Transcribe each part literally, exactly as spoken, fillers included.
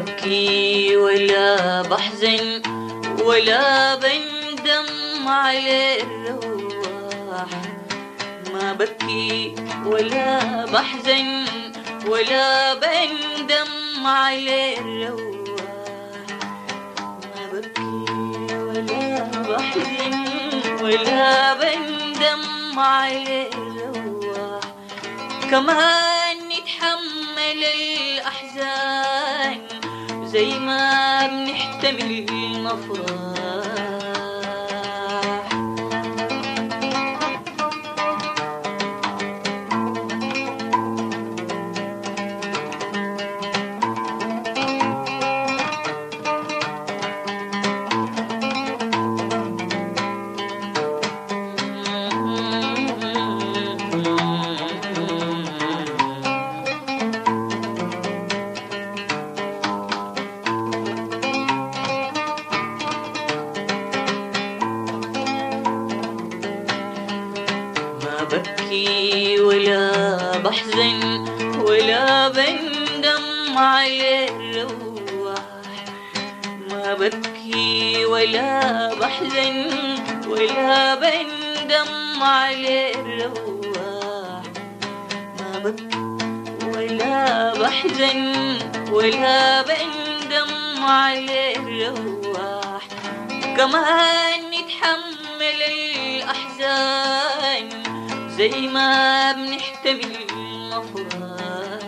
ببكي ولا بحزن ولا بندم على الرواح، ما ببكي ولا بحزن ولا بندم على الرواح، ما ببكي ولا بحزن ولا بندم على الرواح، كمان نتحمل الأحزان زي ما بنحتمل المفرح. ببكي ولا بحزن ولا بندم على الرواح، ما ببكي ولا بحزن ولا بندم على الرواح، ما ببكي ولا بحزن ولا بندم على الرواح، كمان نتحمل الأحزان زي ما بنحتمل المفرح.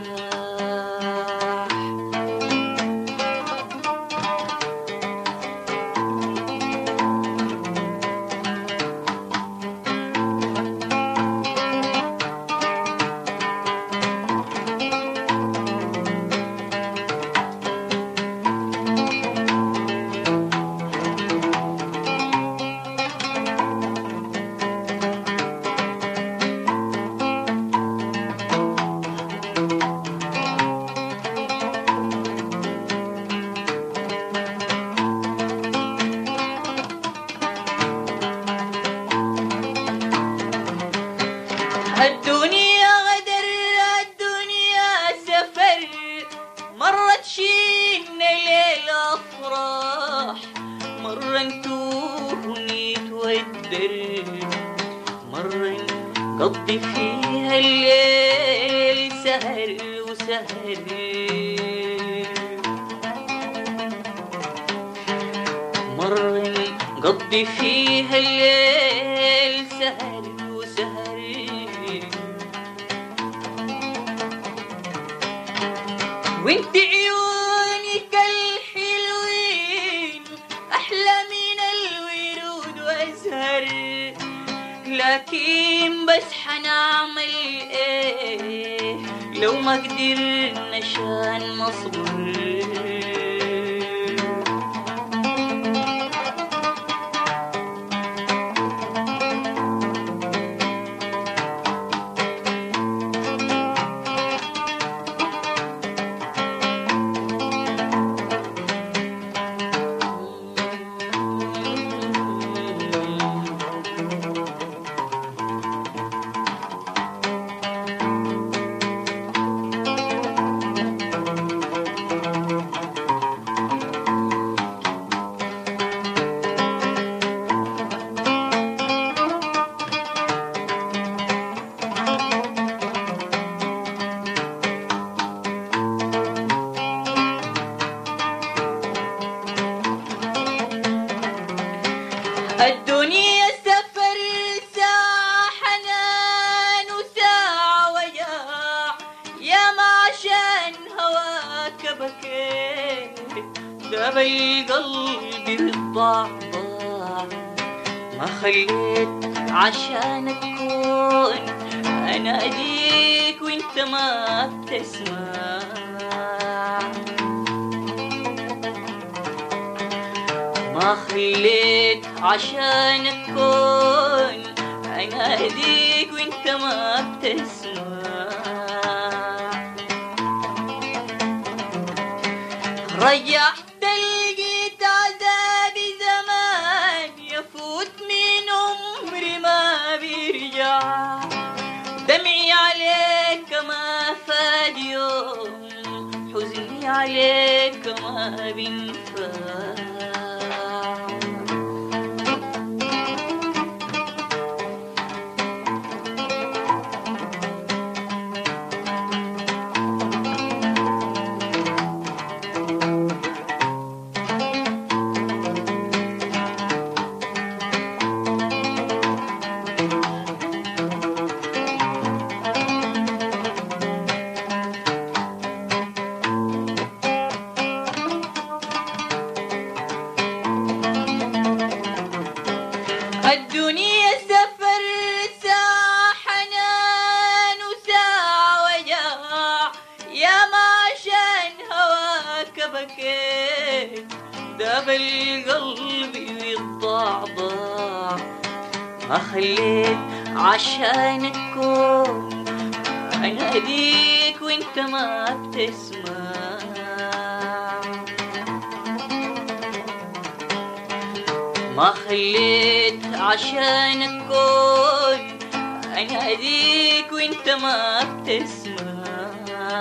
الدنيا غدر الدنيا سفر، مرة تشيلنا ليل أفراح، مرة نتوه ونتودر، مرة نقضي فيها الليل سهر وسهر، مرة نقضي فيها الليل سهر وسهر، وانت عيونك الحلوين احلى من الورود وازهر، لكن بس حنعمل ايه لو ما قدرنا شان نصبر. الدنيا سفر ساعة حنان وساعة وجاع، يا ما عشان هواك بكيت داب القلب بالضعضاع، ما خليت عشان تكون أنا أجيك وانت ما بتسمع، ما خليت عشان أكون أنا أهديك وإنت ما بتسمع، رجعت لقيت عذابي زمان يفوت من عمري ما بيرجع، دمعي عليك ما فاد يوم، حزني عليك ما بينفع. الدنيا سفر ساعة حنان وساعة وجاع، يا ما عشان هواك بكيت داب القلب يتضعضع، ما خليت عشانك كون أناديك وانت ما بتسمع، ما خليت عشانك كون أناديك وانت ما بتسمع.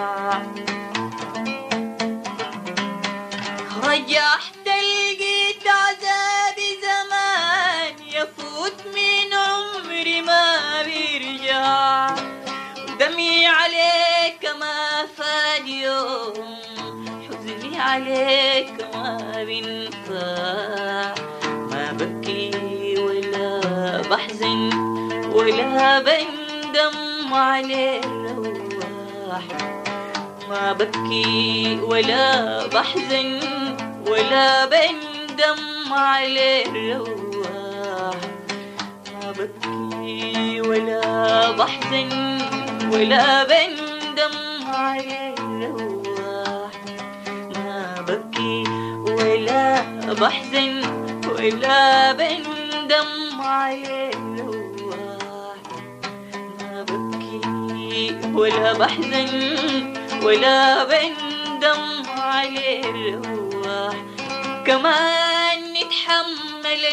رجعت لقيت عذابي زمان يفوت من عمري ما بيرجع، دمي عليك ما فاد يوم، حزني عليك ما بينفع، ما ببكي ولا بحزن ولا بندم على الرواح، ما ببكي ولا بحزن ولا بندم على الرواح، ما ببكي ولا بحزن ولا بندم على الرواح، ما ببكي ولا بحزن ولا بندم على الرواح، ما ببكي ولا بحزن ولا بندم على الرواح، كمان نتحمل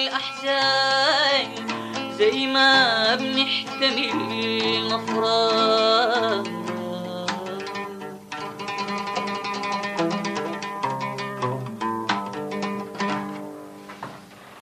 الأحزان زي ما بنحتمل الأفراح.